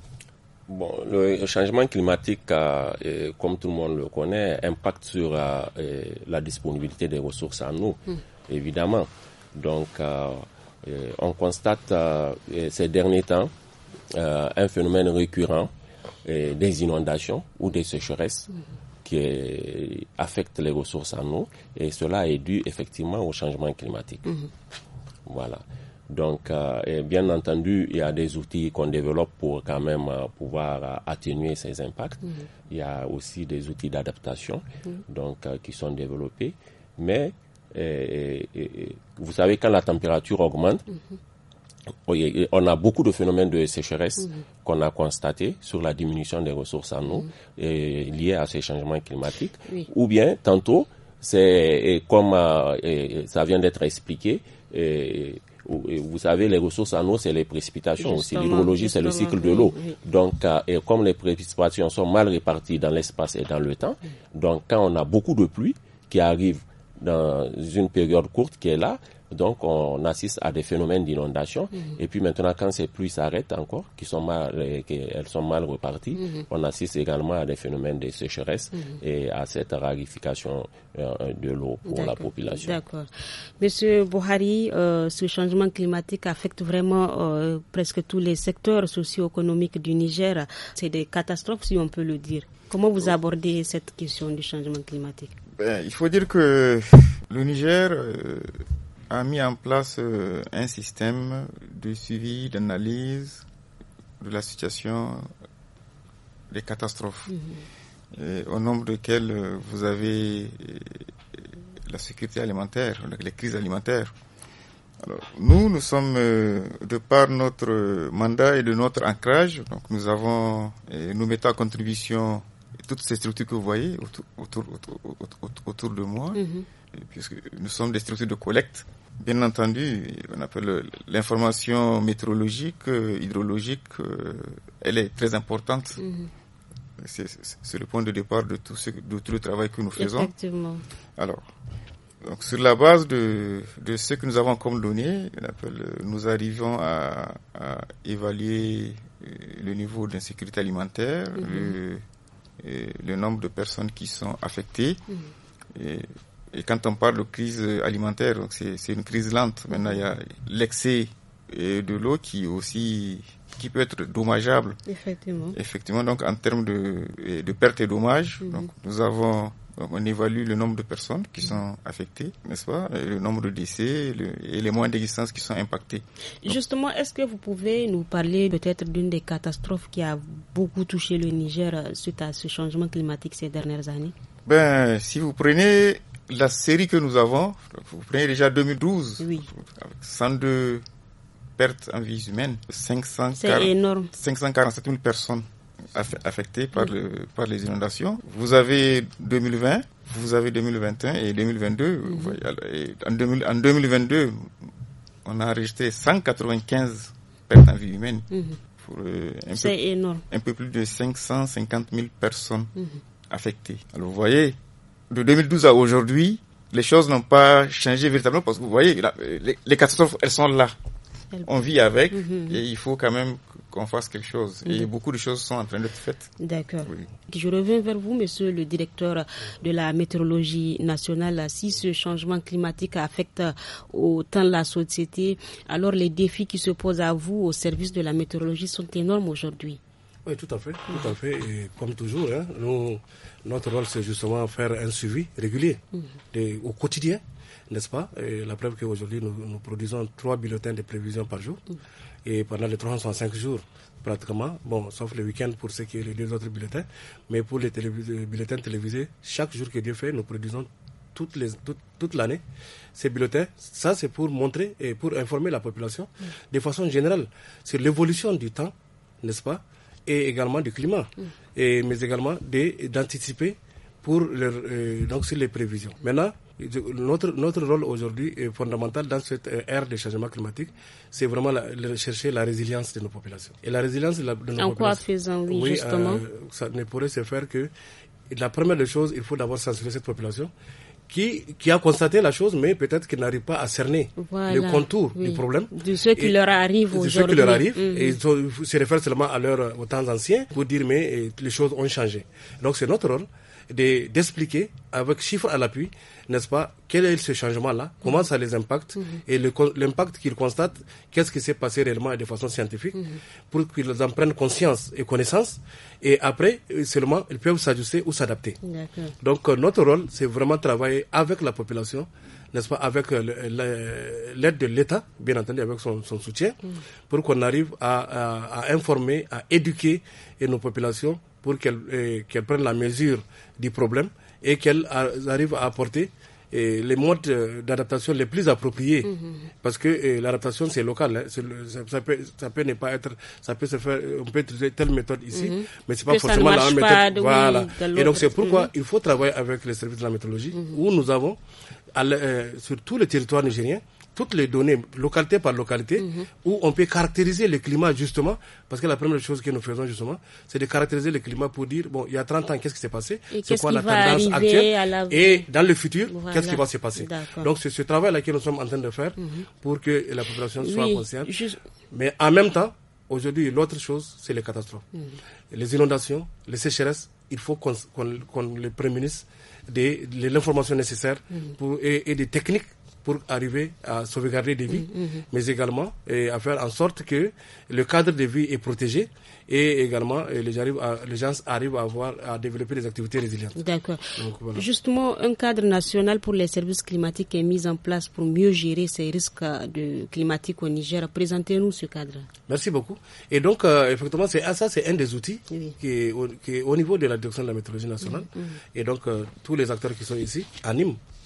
Speaker 4: Bon, le changement climatique, euh, euh, comme tout le monde le connaît, impacte sur euh, euh, la disponibilité des ressources en eau, hum. évidemment. Donc, euh, euh, on constate euh, ces derniers temps euh, un phénomène récurrent euh, des inondations ou des sécheresses hum. qui euh, affectent les ressources en eau, et cela est dû effectivement au changement climatique. Hum. Voilà. Donc, euh, et bien entendu, il y a des outils qu'on développe pour quand même euh, pouvoir euh, atténuer ces impacts. Mmh. Il y a aussi des outils d'adaptation mmh. donc euh, qui sont développés. Mais, euh, euh, vous savez, quand la température augmente, mmh. on a beaucoup de phénomènes de sécheresse mmh. qu'on a constatés sur la diminution des ressources en eau mmh. liées à ces changements climatiques. Oui. Ou bien, tantôt, c'est comme euh, ça vient d'être expliqué, et, vous savez, les ressources en eau, c'est les précipitations aussi. L'hydrologie, c'est le cycle de l'eau. Oui. Donc, euh, et comme les précipitations sont mal réparties dans l'espace et dans le temps, oui. donc quand on a beaucoup de pluie qui arrive dans une période courte qui est là, donc on assiste à des phénomènes d'inondation. Mmh. Et puis maintenant, quand ces pluies s'arrêtent encore, qui sont mal, qu'elles sont mal reparties, mmh. on assiste également à des phénomènes de sécheresse mmh. et à cette rarification euh, de l'eau pour D'accord. la population.
Speaker 1: D'accord. Monsieur Buhari, euh, ce changement climatique affecte vraiment euh, presque tous les secteurs socio-économiques du Niger. C'est des catastrophes, si on peut le dire. Comment vous abordez cette question du changement climatique?
Speaker 5: Ben, il faut dire que le Niger euh, a mis en place euh, un système de suivi, d'analyse de la situation des catastrophes, mmh. et au nombre desquelles euh, vous avez euh, la sécurité alimentaire, les crises alimentaires. Alors, nous, nous sommes, euh, de par notre mandat et de notre ancrage, donc nous avons, euh, nous mettons à contribution toutes ces structures que vous voyez autour, autour, autour, autour, autour de moi, mm-hmm. puisque nous sommes des structures de collecte. Bien entendu, on appelle l'information météorologique, hydrologique, euh, elle est très importante. Mm-hmm. C'est, c'est, c'est le point de départ de tout, ce, de tout le travail que nous faisons.
Speaker 1: Effectivement.
Speaker 5: Alors, donc sur la base de, de ce que nous avons comme données, on appelle, nous arrivons à, à évaluer le niveau d'insécurité alimentaire, mm-hmm. le, le nombre de personnes qui sont affectées. Mm-hmm. Et, et quand on parle de crise alimentaire, donc c'est, c'est une crise lente. Maintenant, il y a l'excès de l'eau qui aussi qui peut être dommageable.
Speaker 1: Effectivement.
Speaker 5: Effectivement, donc en termes de, de pertes et dommages, mm-hmm. donc nous avons Donc on évalue le nombre de personnes qui sont affectées, n'est-ce pas, et le nombre de décès le, et les moyens d'existence qui sont impactés. Donc,
Speaker 1: justement, est-ce que vous pouvez nous parler peut-être d'une des catastrophes qui a beaucoup touché le Niger suite à ce changement climatique ces dernières années?
Speaker 5: Ben, si vous prenez la série que nous avons, vous prenez déjà deux mille douze,
Speaker 1: oui.
Speaker 5: avec cent deux pertes en vies humaines, cinq cent quarante-sept mille personnes affectés par, le, par les inondations. Vous avez deux mille vingt, vous avez deux mille vingt et un et deux mille vingt-deux. Mm-hmm. Vous voyez, et en, deux mille, en deux mille vingt-deux, on a enregistré cent quatre-vingt-quinze pertes en vie humaine.
Speaker 1: Mm-hmm.
Speaker 5: Pour, euh, un
Speaker 1: C'est
Speaker 5: peu,
Speaker 1: énorme.
Speaker 5: Un peu plus de cinq cent cinquante mille personnes
Speaker 1: mm-hmm.
Speaker 5: affectées. Alors vous voyez, de deux mille douze à aujourd'hui, les choses n'ont pas changé véritablement parce que vous voyez, la, les, les catastrophes, elles sont là. Elles... On vit avec mm-hmm. et il faut quand même qu'on fasse quelque chose. Et mmh. beaucoup de choses sont en train d'être faites.
Speaker 1: D'accord.
Speaker 5: Oui.
Speaker 1: Je reviens vers vous, monsieur le directeur de la météorologie nationale. Si ce changement climatique affecte autant la société, alors les défis qui se posent à vous au service de la météorologie sont énormes aujourd'hui.
Speaker 2: Oui, tout à fait. Tout à fait. Et comme toujours, hein, nous, notre rôle, c'est justement faire un suivi régulier mmh. de, au quotidien, n'est-ce pas? Et la preuve qu'aujourd'hui, nous, nous produisons trois bulletins de prévision par jour. Mmh. Et pendant les trois cent soixante-cinq jours, pratiquement, bon, sauf le week-end pour ceux qui ont les deux autres bulletins, mais pour les, télé- les bulletins télévisés, chaque jour que Dieu fait, nous produisons toute, les, toute, toute l'année ces bulletins. Ça, c'est pour montrer et pour informer la population mmh. de façon générale sur l'évolution du temps, n'est-ce pas, et également du climat, mmh. et, mais également de, d'anticiper pour leur, euh, donc sur les prévisions. Maintenant, Notre, notre rôle aujourd'hui est fondamental dans cette ère de changement climatique, c'est vraiment la, la, chercher la résilience de nos populations. Et la résilience de, la, de nos
Speaker 1: en
Speaker 2: populations. En
Speaker 1: quoi faisant, oui,
Speaker 2: oui
Speaker 1: justement
Speaker 2: euh, ça ne pourrait se faire que, la première des choses, il faut d'abord sensibiliser cette population qui, qui a constaté la chose, mais peut-être qui n'arrive pas à cerner voilà, le contour
Speaker 1: oui,
Speaker 2: du problème.
Speaker 1: De ce qui et, leur arrive aujourd'hui.
Speaker 2: De ce qui leur arrive. Mm-hmm. Et ils se réfèrent seulement à leur, aux temps anciens pour dire, mais les choses ont changé. Donc c'est notre rôle de, d'expliquer avec chiffres à l'appui, n'est-ce pas, quel est ce changement-là, mm-hmm. comment ça les impacte, mm-hmm. et le, l'impact qu'ils constatent, qu'est-ce qui s'est passé réellement de façon scientifique, mm-hmm. pour qu'ils en prennent conscience et connaissance, et après, seulement, ils peuvent s'ajuster ou s'adapter.
Speaker 1: D'accord.
Speaker 2: Donc, euh, notre rôle, c'est vraiment travailler avec la population, n'est-ce pas, avec euh, le, le, l'aide de l'État, bien entendu, avec son, son soutien, mm-hmm. pour qu'on arrive à, à, à informer, à éduquer et nos populations pour qu'elles, euh, qu'elles prennent la mesure du problème et qu'elles arrivent à apporter euh, les modes d'adaptation les plus appropriés. Mm-hmm. Parce que euh, l'adaptation, c'est local. Hein. C'est le, ça, ça, peut, ça peut ne pas être... Ça peut se faire... On peut utiliser telle méthode ici, mm-hmm. mais c'est pas
Speaker 1: que
Speaker 2: forcément la même méthode.
Speaker 1: De,
Speaker 2: voilà.
Speaker 1: Oui,
Speaker 2: et donc, c'est pourquoi mm-hmm. il faut travailler avec les services de la météorologie, mm-hmm. où nous avons, à euh, sur tout le territoire nigérien, toutes les données, localité par localité, mm-hmm. où on peut caractériser le climat justement, parce que la première chose que nous faisons justement, c'est de caractériser le climat pour dire, bon, il y a trente ans, qu'est-ce qui s'est passé,
Speaker 1: et
Speaker 2: c'est quoi la tendance actuelle, la... et dans le futur, voilà. qu'est-ce qui va se passer. D'accord. Donc c'est ce travail-là que nous sommes en train de faire mm-hmm. pour que la population soit
Speaker 1: oui,
Speaker 2: consciente.
Speaker 1: Juste...
Speaker 2: Mais en même temps, aujourd'hui, l'autre chose, c'est les catastrophes. Mm-hmm. Les inondations, les sécheresses, il faut qu'on, qu'on, qu'on les prémunisse de, de l'information nécessaire mm-hmm. pour, et, et des techniques pour arriver à sauvegarder des vies, mmh, mmh. mais également et à faire en sorte que le cadre de vie est protégé et également et les, arrivent à, les gens arrivent à, avoir, à développer des activités résilientes.
Speaker 1: D'accord. Donc, voilà. Justement, un cadre national pour les services climatiques est mis en place pour mieux gérer ces risques de climatiques au Niger. Présentez-nous ce cadre.
Speaker 2: Merci beaucoup. Et donc, euh, effectivement, c'est, ça, c'est un des outils oui. qui, est au, qui est au niveau de la direction de la météorologie nationale. Mmh, mmh. Et donc, euh, tous les acteurs qui sont ici animent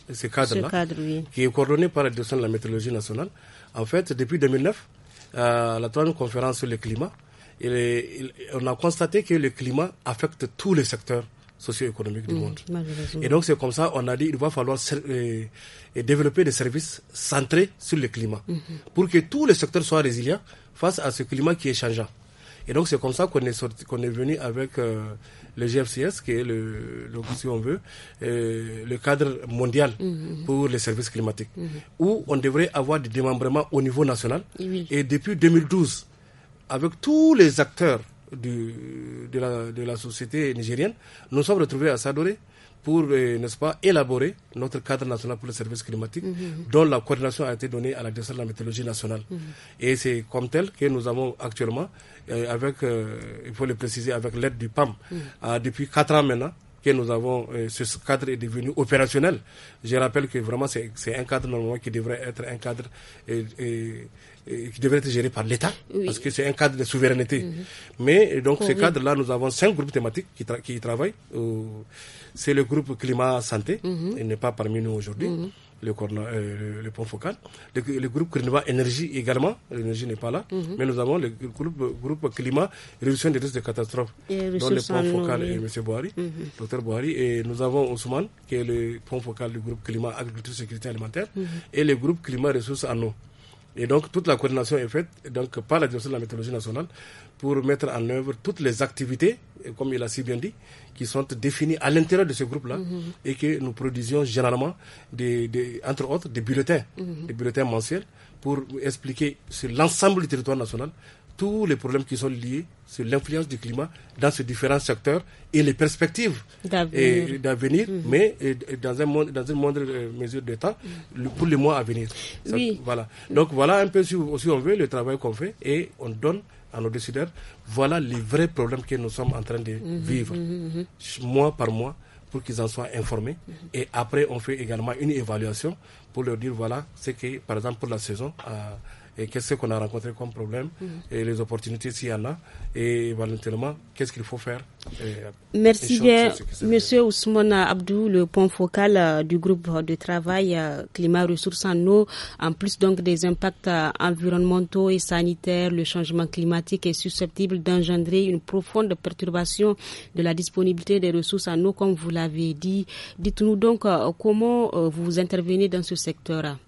Speaker 2: ce cadre-là,
Speaker 1: ce cadre, oui.
Speaker 2: qui est coordonné par la direction de la météorologie nationale. En fait, depuis deux mille neuf, euh, la troisième conférence sur le climat, il est, il, on a constaté que le climat affecte tous les secteurs socio-économiques du mmh, monde. Et donc c'est comme ça, on a dit qu'il va falloir euh, développer des services centrés sur le climat, mmh. pour que tous les secteurs soient résilients face à ce climat qui est changeant. Et donc c'est comme ça qu'on est sorti, qu'on est venu avec euh, le G F C S, qui est le, le si on veut, euh, le cadre mondial mmh. pour les services climatiques, mmh. où on devrait avoir des démembrements au niveau national. Oui. Et depuis deux mille douze, avec tous les acteurs du, de, la, de la société nigérienne, nous sommes retrouvés à Sadoré pour, euh, n'est-ce pas, élaborer notre cadre national pour les services climatiques, mm-hmm. dont la coordination a été donnée à la direction de la météorologie nationale. Mm-hmm. Et c'est comme tel que nous avons actuellement, euh, avec, euh, il faut le préciser, avec l'aide du P A M, mm-hmm. euh, depuis quatre ans maintenant, que nous avons, euh, ce cadre est devenu opérationnel. Je rappelle que vraiment c'est, c'est un cadre normalement qui devrait être un cadre euh, euh, qui devrait être géré par l'État, oui. parce que c'est un cadre de souveraineté. Mm-hmm. Mais donc, oh, ce oui. cadre-là, nous avons cinq groupes thématiques qui, tra- qui y travaillent. Euh, c'est le groupe climat-santé, mm-hmm. il n'est pas parmi nous aujourd'hui, mm-hmm. le, euh, le point focal. Le, le groupe climat-énergie également, l'énergie n'est pas là, mm-hmm. mais nous avons le groupe, groupe climat, réduction des risques de catastrophes, dont le point focal est M. Bouhari, mm-hmm. docteur Bouhari, et nous avons Ousmane, qui est le point focal du groupe climat, agriculture, sécurité alimentaire, mm-hmm. et le groupe climat, ressources en eau. Et donc, toute la coordination est faite donc, par la direction de la météorologie nationale pour mettre en œuvre toutes les activités, comme il a si bien dit, qui sont définies à l'intérieur de ce groupe-là, mm-hmm. et que nous produisions généralement, des, des, entre autres, des bulletins, mm-hmm. des bulletins mensuels pour expliquer sur l'ensemble du territoire national tous les problèmes qui sont liés sur l'influence du climat dans ces différents secteurs et les perspectives d'avenir, et, d'avenir mmh. mais et, et dans, un monde, dans une moindre mesure de temps mmh. le, pour les mois à venir. Ça, oui. Voilà. Donc voilà un peu, si, si on veut, le travail qu'on fait et on donne à nos décideurs, voilà les vrais problèmes que nous sommes en train de mmh. vivre, mmh. mois par mois, pour qu'ils en soient informés. Mmh. Et après, on fait également une évaluation pour leur dire, voilà, c'est que, par exemple, pour la saison, euh, et qu'est-ce qu'on a rencontré comme problème, mmh. et les opportunités s'il y en a, et éventuellement, qu'est-ce qu'il faut faire. Et,
Speaker 1: Merci bien, Monsieur Ousmane Abdou, le point focal euh, du groupe de travail euh, climat, ressources en eau, en plus donc des impacts euh, environnementaux et sanitaires, le changement climatique est susceptible d'engendrer une profonde perturbation de la disponibilité des ressources en eau, comme vous l'avez dit. Dites-nous donc euh, comment euh, vous intervenez dans ce secteur.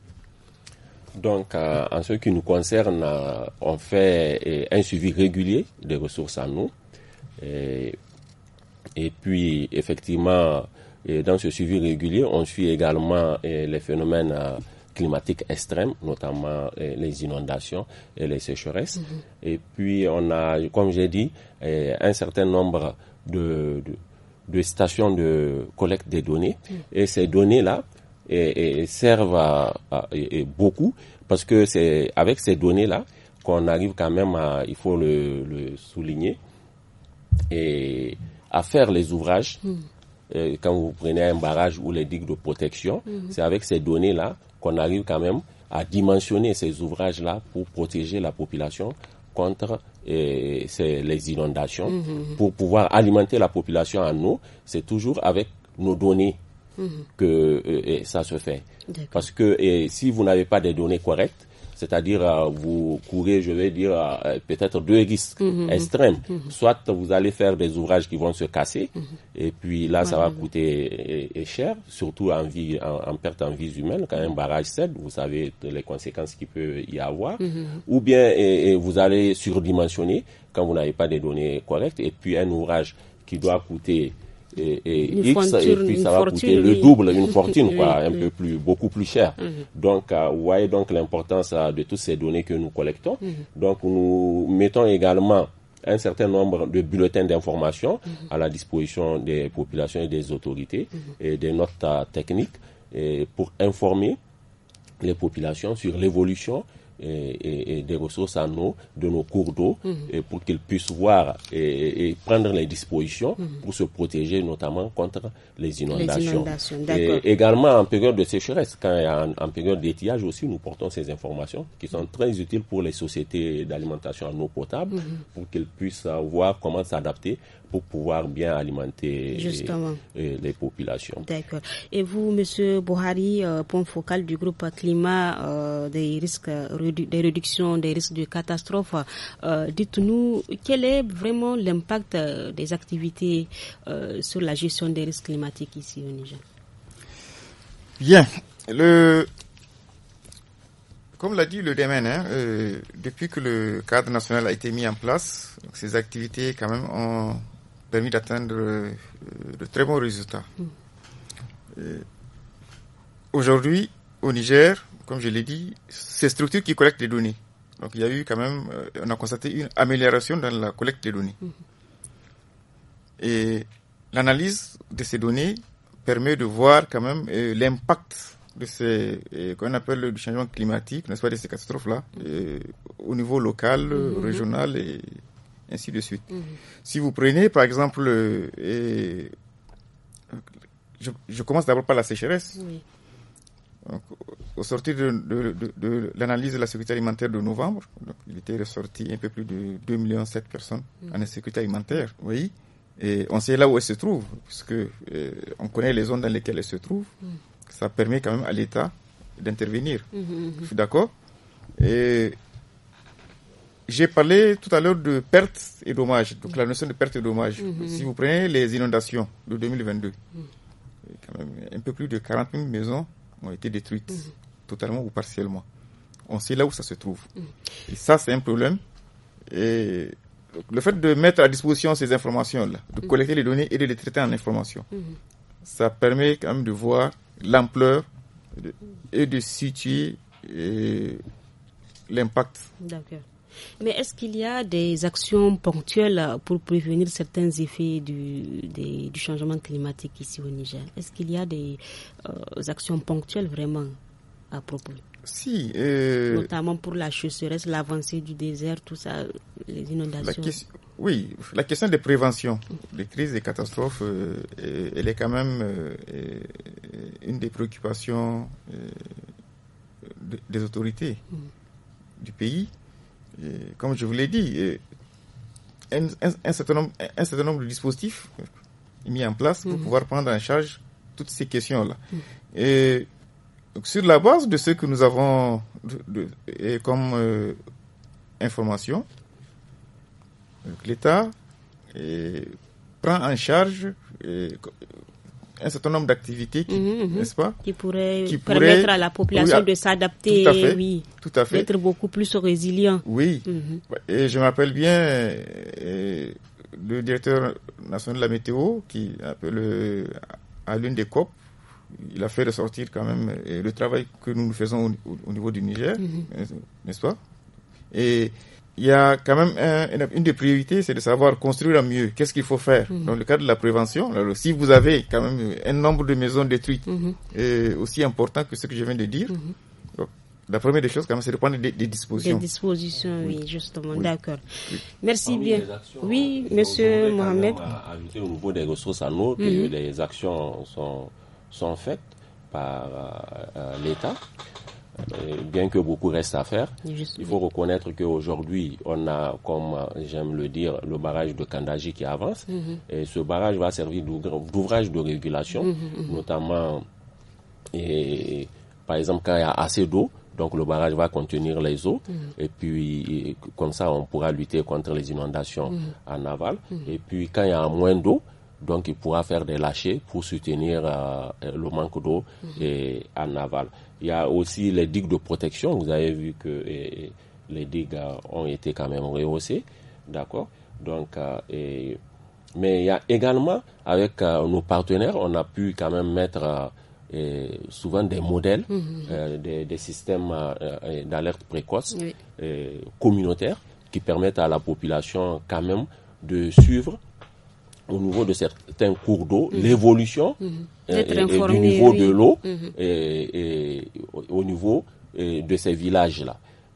Speaker 4: Donc, euh, en ce qui nous concerne, euh, on fait euh, un suivi régulier des ressources en eau. Et, et puis, effectivement, euh, dans ce suivi régulier, on suit également euh, les phénomènes euh, climatiques extrêmes, notamment euh, les inondations et les sécheresses. Mm-hmm. Et puis, on a, comme j'ai dit, euh, un certain nombre de, de, de stations de collecte des données. Mm. Et ces données-là, Et, et servent à, à, et, et beaucoup parce que c'est avec ces données-là qu'on arrive quand même à, il faut le, le souligner, et à faire les ouvrages. Mmh. Et quand vous prenez un barrage ou les digues de protection, mmh. c'est avec ces données-là qu'on arrive quand même à dimensionner ces ouvrages-là pour protéger la population contre et, c'est les inondations. Mmh. Pour pouvoir alimenter la population en eau, c'est toujours avec nos données que euh, ça se fait. D'accord. Parce que et, si vous n'avez pas des données correctes, c'est-à-dire euh, vous courez, je vais dire, euh, peut-être deux risques mm-hmm. extrêmes. Mm-hmm. Soit vous allez faire des ouvrages qui vont se casser, mm-hmm. et puis là, ça ouais, va ouais. coûter et, et cher, surtout en, vie, en, en perte en vie humaine. Quand un barrage cède, vous savez les conséquences qu'il peut y avoir. Mm-hmm. Ou bien et, et vous allez surdimensionner quand vous n'avez pas des données correctes, et puis un ouvrage qui doit coûter Et, et X, fortune, et puis ça va fortune, coûter oui. le double, une fortune, quoi, oui, un oui. peu plus, beaucoup plus cher. Mm-hmm. Donc, euh, vous voyez donc l'importance euh, de toutes ces données que nous collectons. Mm-hmm. Donc, nous mettons également un certain nombre de bulletins d'information mm-hmm. à la disposition des populations et des autorités, mm-hmm. et des notes euh, techniques, et pour informer les populations sur l'évolution et, et, et des ressources en eau de nos cours d'eau mmh. et pour qu'ils puissent voir et, et prendre les dispositions mmh. pour se protéger notamment contre les inondations. Les inondations et également en période de sécheresse, quand il y a en, en période d'étiage aussi, nous portons ces informations qui sont très utiles pour les sociétés d'alimentation en eau potable mmh. pour qu'ils puissent voir comment s'adapter pour pouvoir bien alimenter les, les populations.
Speaker 1: D'accord. Et vous, Monsieur Bohari, euh, point focal du groupe climat euh, des risques, redu- des réductions des risques de catastrophe, euh, dites-nous quel est vraiment l'impact euh, des activités euh, sur la gestion des risques climatiques ici au Niger?
Speaker 5: Bien. Le Comme l'a dit le D M N, hein, euh, depuis que le cadre national a été mis en place, donc ces activités quand même ont permis d'atteindre euh, de très bons résultats. Mm. Euh, aujourd'hui, au Niger, comme je l'ai dit, c'est structures qui collectent les données. Donc il y a eu quand même, euh, on a constaté une amélioration dans la collecte des données. Mm. Et l'analyse de ces données permet de voir quand même euh, l'impact de ces, euh, qu'on appelle le changement climatique, n'est-ce pas, de ces catastrophes-là, euh, au niveau local, mm-hmm. régional et ainsi de suite. Mm-hmm. Si vous prenez, par exemple, euh, je, je commence d'abord par la sécheresse. Oui. Donc, au sortir de, de, de, de l'analyse de la sécurité alimentaire de novembre, donc, il était ressorti un peu plus de deux virgule sept millions de personnes mm-hmm. en insécurité alimentaire. Oui. Et on sait là où elles se trouvent, puisque euh, on connaît les zones dans lesquelles elles se trouvent. Mm. Ça permet quand même à l'État d'intervenir. Mm-hmm. Je suis d'accord. Et j'ai parlé tout à l'heure de pertes et dommages. Donc, la notion de pertes et dommages. Mm-hmm. Si vous prenez les inondations de deux mille vingt-deux, mm. quand même, un peu plus de quarante mille maisons ont été détruites, mm-hmm. totalement ou partiellement. On sait là où ça se trouve. Mm. Et ça, c'est un problème. Et le fait de mettre à disposition ces informations-là, de collecter mm-hmm. les données et de les traiter en information, mm-hmm. ça permet quand même de voir l'ampleur de, et de situer et l'impact.
Speaker 1: D'accord. Mais est-ce qu'il y a des actions ponctuelles pour prévenir certains effets du, des, du changement climatique ici au Niger? Est-ce qu'il y a des euh, actions ponctuelles vraiment à propos?
Speaker 5: Si. Euh,
Speaker 1: Notamment pour la sécheresse, l'avancée du désert, tout ça, les inondations.
Speaker 5: La question, oui, la question de prévention des crises et catastrophes, euh, elle est quand même euh, une des préoccupations euh, de, des autorités mm. du pays. Et comme je vous l'ai dit, un, un, un, certain nombre, un certain nombre de dispositifs mis en place pour mm. pouvoir prendre en charge toutes ces questions-là. Mm. Et donc, sur la base de ce que nous avons de, de, et comme euh, information, donc, l'État et, prend en charge et, un certain nombre d'activités qui, mmh, n'est-ce pas,
Speaker 1: qui pourraient qui permettre pourrait, à la population oui, de s'adapter,
Speaker 5: tout à fait,
Speaker 1: oui,
Speaker 5: tout à fait.
Speaker 1: D'être beaucoup plus résilient.
Speaker 5: Oui, mmh. Et je m'appelle bien et, le directeur national de la météo qui appelle à l'une des C O P. Il a fait ressortir quand même et le travail que nous, nous faisons au, au niveau du Niger, mmh. n'est-ce pas? Et il y a quand même un, une des priorités, c'est de savoir construire mieux. Qu'est-ce qu'il faut faire mmh. dans le cadre de la prévention? Alors, si vous avez quand même un nombre de maisons détruites mmh. et aussi important que ce que je viens de dire, mmh. donc, la première des choses, quand même, c'est de prendre des, des dispositions.
Speaker 1: Des dispositions, oui, oui justement, oui. D'accord. Oui. Merci ah, bien. Actions, oui, monsieur Mohamed.
Speaker 4: Ajouter au niveau des ressources en eau, que mmh. les actions sont, sont faites par euh, l'État. Bien que beaucoup reste à faire, il faut reconnaître qu'aujourd'hui, on a, comme j'aime le dire, le barrage de Kandaji qui avance. Mm-hmm. Et ce barrage va servir d'ouvrage de régulation, mm-hmm. notamment, et, par exemple, quand il y a assez d'eau, donc le barrage va contenir les eaux, mm-hmm. et puis comme ça, on pourra lutter contre les inondations mm-hmm. en aval. Mm-hmm. Et puis quand il y a moins d'eau, donc il pourra faire des lâchers pour soutenir euh, le manque d'eau mm-hmm. et, en aval. Il y a aussi les digues de protection. Vous avez vu que et, les digues euh, ont été quand même rehaussées, d'accord. Donc, euh, et, mais il y a également avec euh, nos partenaires, on a pu quand même mettre euh, et souvent des modèles, mmh. euh, des, des systèmes euh, d'alerte précoce oui. euh, communautaires qui permettent à la population quand même de suivre au niveau de certains cours d'eau, mmh. l'évolution mmh. et, et, et du niveau oui. de l'eau mmh. et, et au niveau et de ces villages-là.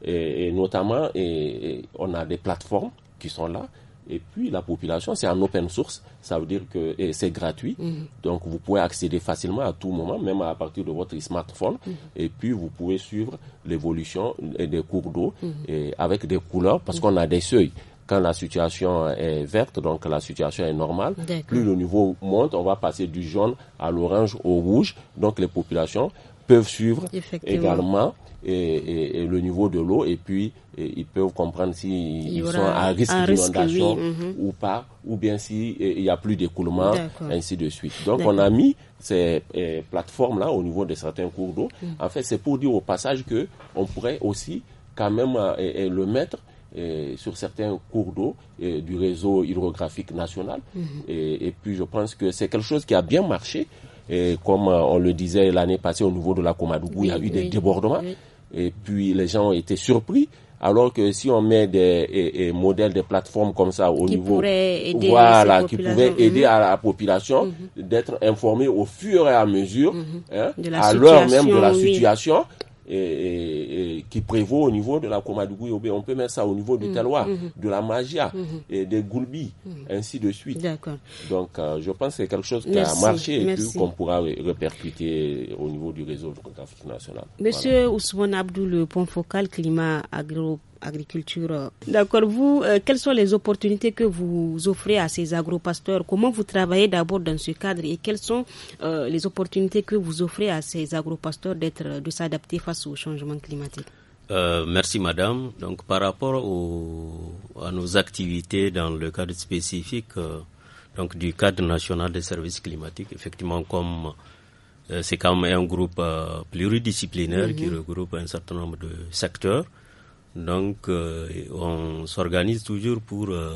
Speaker 4: et, et notamment, et, et on a des plateformes qui sont là. Et puis la population, c'est en open source, ça veut dire que et c'est gratuit, mmh. donc vous pouvez accéder facilement à tout moment, même à partir de votre smartphone, mmh. et puis vous pouvez suivre l'évolution des cours d'eau mmh. et avec des couleurs, parce mmh. qu'on a des seuils. Quand la situation est verte, donc la situation est normale, D'accord. plus le niveau monte, on va passer du jaune à l'orange au rouge, donc les populations peuvent suivre également et, et, et le niveau de l'eau, et puis et ils peuvent comprendre s'ils si sont à risque d'inondation oui. mm-hmm. ou pas, ou bien s'il si, n'y a plus d'écoulement, D'accord. ainsi de suite. Donc D'accord. on a mis ces eh, plateformes-là au niveau de certains cours d'eau. Mm. En fait, c'est pour dire au passage que on pourrait aussi quand même eh, eh, le mettre eh, sur certains cours d'eau eh, du réseau hydrographique national. Mm-hmm. Et, et puis je pense que c'est quelque chose qui a bien marché. Et comme on le disait l'année passée au niveau de la Komadougou, oui, il y a eu oui, des débordements. Oui. Et puis les gens ont été surpris. Alors que si on met des et, et modèles, des plateformes comme ça au
Speaker 1: qui
Speaker 4: niveau,
Speaker 1: aider
Speaker 4: voilà, qui pourraient aider mm-hmm. à la population mm-hmm. d'être informée au fur et à mesure, mm-hmm. hein, à l'heure même de la oui. situation. Et, et, et qui prévaut au niveau de la Komadougou Yobe. On peut mettre ça au niveau du mmh, Telwa, mmh. de la Magia, mmh. et des Goulbi, mmh. ainsi de suite.
Speaker 1: D'accord.
Speaker 4: Donc, euh, je pense que c'est quelque chose qui Merci. a marché et puis qu'on pourra répercuter au niveau du réseau hydrographique national.
Speaker 1: Monsieur voilà. Ousmane Abdou, le point focal climat agro agriculture. D'accord, vous, euh, quelles sont les opportunités que vous offrez à ces agro-pasteurs? Comment vous travaillez d'abord dans ce cadre et quelles sont euh, les opportunités que vous offrez à ces agro-pasteurs d'être, de s'adapter face au changement climatique?
Speaker 3: Euh, merci madame. Donc par rapport au, à nos activités dans le cadre spécifique euh, donc du cadre national des services climatiques, effectivement comme euh, c'est quand même un groupe euh, pluridisciplinaire mm-hmm. qui regroupe un certain nombre de secteurs. Donc, euh, on s'organise toujours pour euh,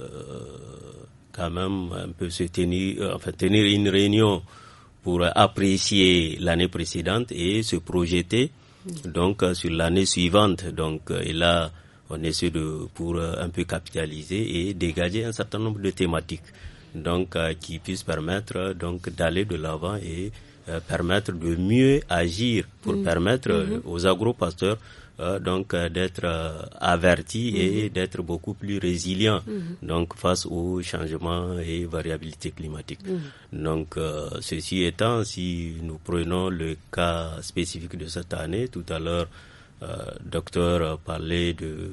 Speaker 3: quand même un peu se tenir, euh, enfin tenir une réunion pour apprécier l'année précédente et se projeter mmh. donc euh, sur l'année suivante. Donc, euh, et là, on essaie de pour euh, un peu capitaliser et dégager un certain nombre de thématiques, donc euh, qui puissent permettre euh, donc d'aller de l'avant et euh, permettre de mieux agir pour mmh. permettre euh, mmh. aux agro-pasteurs Euh, donc euh, d'être euh, avertis mmh. et d'être beaucoup plus résilients mmh. donc face aux changements et variabilités climatiques. Mmh. Donc euh, ceci étant, si nous prenons le cas spécifique de cette année, tout à l'heure, euh, docteur parlait de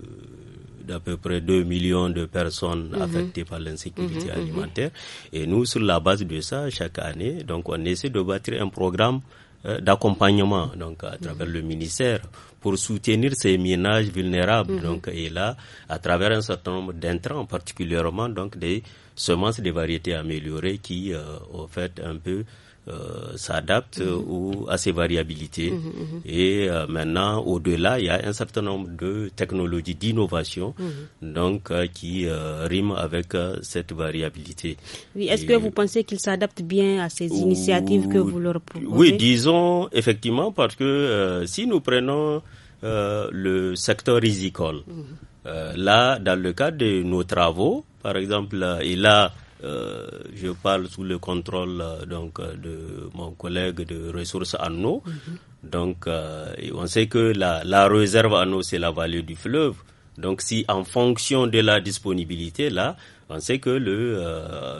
Speaker 3: d'à peu près deux millions de personnes mmh. affectées par l'insécurité mmh. alimentaire. Et nous, sur la base de ça, chaque année, donc on essaie de bâtir un programme euh, d'accompagnement, donc à travers mmh. le ministère, pour soutenir ces ménages vulnérables. Mmh. Donc, et là, à travers un certain nombre d'intrants, particulièrement donc des semences de variétés améliorées qui, euh, au fait, un peu euh, s'adaptent mmh. ou à ces variabilités. Mmh. Et euh, maintenant, au-delà, il y a un certain nombre de technologies d'innovation, mmh. donc euh, qui euh, riment avec euh, cette variabilité.
Speaker 1: Oui, est-ce et, que vous pensez qu'ils s'adaptent bien à ces initiatives ou, que vous leur proposez?
Speaker 3: Oui, disons effectivement, parce que euh, si nous prenons euh, le secteur rizicole, mmh. euh, là, dans le cadre de nos travaux, par exemple, et là, Euh, je parle sous le contrôle euh, donc euh, de mon collègue de ressources en eau. Mm-hmm. Donc, euh, on sait que la, la réserve en eau, c'est la vallée du fleuve. Donc, si en fonction de la disponibilité, là, on sait que le, euh,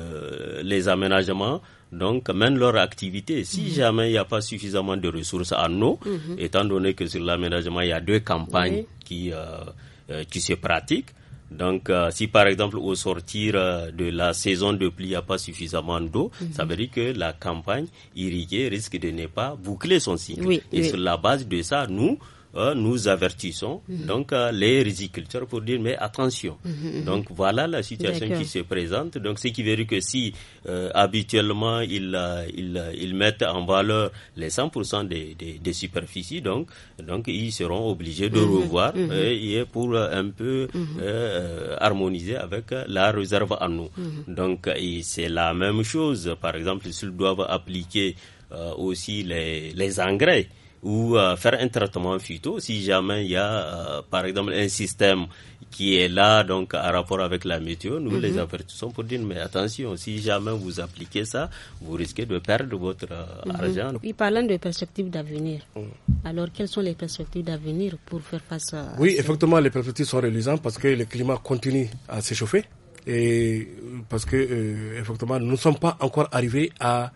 Speaker 3: le, les aménagements donc mènent leur activité. Si mm-hmm. jamais il n'y a pas suffisamment de ressources en eau, mm-hmm. étant donné que sur l'aménagement, il y a deux campagnes mm-hmm. qui, euh, euh, qui se pratiquent. Donc, euh, si par exemple au sortir euh, de la saison de pluie, il n'y a pas suffisamment d'eau, mm-hmm. ça veut dire que la campagne irriguée risque de ne pas boucler son cycle. Oui, Et oui. sur la base de ça, nous, euh, nous avertissons mm-hmm. donc euh, les riziculteurs pour dire mais attention. Mm-hmm. Donc voilà la situation D'accord. qui se présente. Donc ce qui veut dire que si euh, habituellement ils, euh, ils, ils mettent en valeur les cent pour cent des, des, des superficies, donc, donc ils seront obligés de mm-hmm. revoir mm-hmm. Euh, et pour euh, un peu mm-hmm. euh, harmoniser avec euh, la réserve en eau. Mm-hmm. Donc et c'est la même chose. Par exemple, s'ils doivent appliquer euh, aussi les, les engrais ou euh, faire un traitement phyto, si jamais il y a, euh, par exemple, un système qui est là, donc, en rapport avec la météo, nous mm-hmm. les avertissons pour dire, mais attention, si jamais vous appliquez ça, vous risquez de perdre votre euh, mm-hmm. argent.
Speaker 1: Oui, parlant de perspectives d'avenir, mm. alors quelles sont les perspectives d'avenir pour faire face à...
Speaker 2: Oui,
Speaker 1: à
Speaker 2: effectivement, les perspectives sont reluisantes parce que le climat continue à s'échauffer et parce que, euh, effectivement, nous ne sommes pas encore arrivés à...